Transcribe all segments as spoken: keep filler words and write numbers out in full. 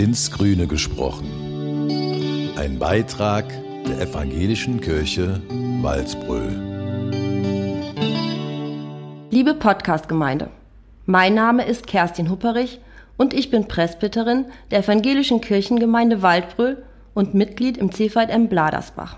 Ins Grüne gesprochen. Ein Beitrag der Evangelischen Kirche Walsbröl. Liebe Podcast-Gemeinde, mein Name ist Kerstin Hupperich und ich bin Presbyterin der Evangelischen Kirchengemeinde Waldbröl und Mitglied im C V J M Bladersbach.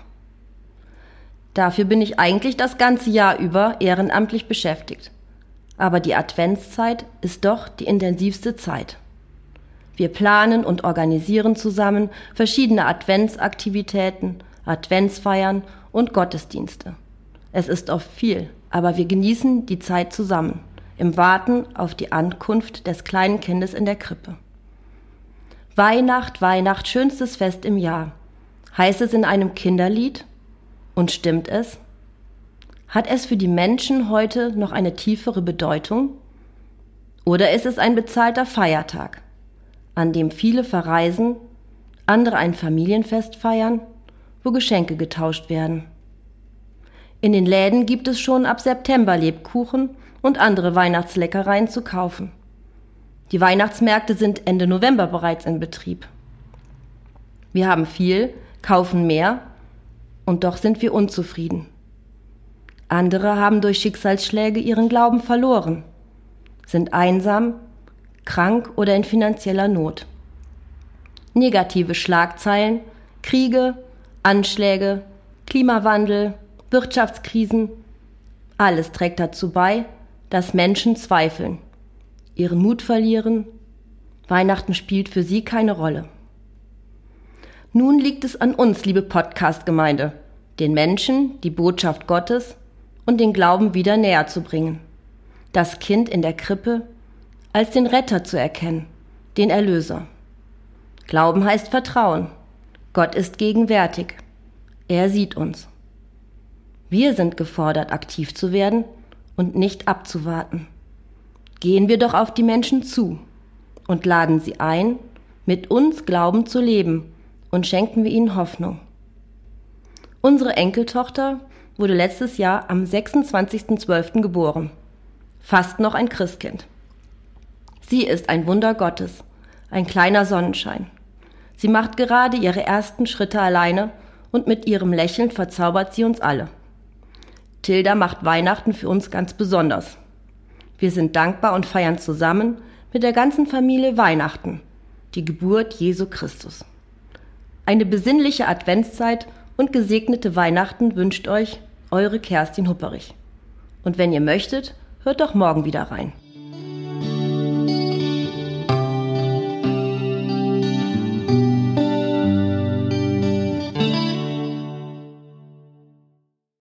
Dafür bin ich eigentlich das ganze Jahr über ehrenamtlich beschäftigt. Aber die Adventszeit ist doch die intensivste Zeit. Wir planen und organisieren zusammen verschiedene Adventsaktivitäten, Adventsfeiern und Gottesdienste. Es ist oft viel, aber wir genießen die Zeit zusammen, im Warten auf die Ankunft des kleinen Kindes in der Krippe. Weihnacht, Weihnacht, schönstes Fest im Jahr. Heißt es in einem Kinderlied? Und stimmt es? Hat es für die Menschen heute noch eine tiefere Bedeutung? Oder ist es ein bezahlter Feiertag, an dem viele verreisen, andere ein Familienfest feiern, wo Geschenke getauscht werden? In den Läden gibt es schon ab September Lebkuchen und andere Weihnachtsleckereien zu kaufen. Die Weihnachtsmärkte sind Ende November bereits in Betrieb. Wir haben viel, kaufen mehr und doch sind wir unzufrieden. Andere haben durch Schicksalsschläge ihren Glauben verloren, sind einsam, krank oder in finanzieller Not. Negative Schlagzeilen, Kriege, Anschläge, Klimawandel, Wirtschaftskrisen, alles trägt dazu bei, dass Menschen zweifeln, ihren Mut verlieren. Weihnachten spielt für sie keine Rolle. Nun liegt es an uns, liebe Podcast-Gemeinde, den Menschen die Botschaft Gottes und den Glauben wieder näher zu bringen. Das Kind in der Krippe als den Retter zu erkennen, den Erlöser. Glauben heißt Vertrauen. Gott ist gegenwärtig. Er sieht uns. Wir sind gefordert, aktiv zu werden und nicht abzuwarten. Gehen wir doch auf die Menschen zu und laden sie ein, mit uns Glauben zu leben und schenken wir ihnen Hoffnung. Unsere Enkeltochter wurde letztes Jahr am sechsundzwanzigsten zwölften geboren. Fast noch ein Christkind. Sie ist ein Wunder Gottes, ein kleiner Sonnenschein. Sie macht gerade ihre ersten Schritte alleine und mit ihrem Lächeln verzaubert sie uns alle. Tilda macht Weihnachten für uns ganz besonders. Wir sind dankbar und feiern zusammen mit der ganzen Familie Weihnachten, die Geburt Jesu Christus. Eine besinnliche Adventszeit und gesegnete Weihnachten wünscht euch eure Kerstin Hupperich. Und wenn ihr möchtet, hört doch morgen wieder rein.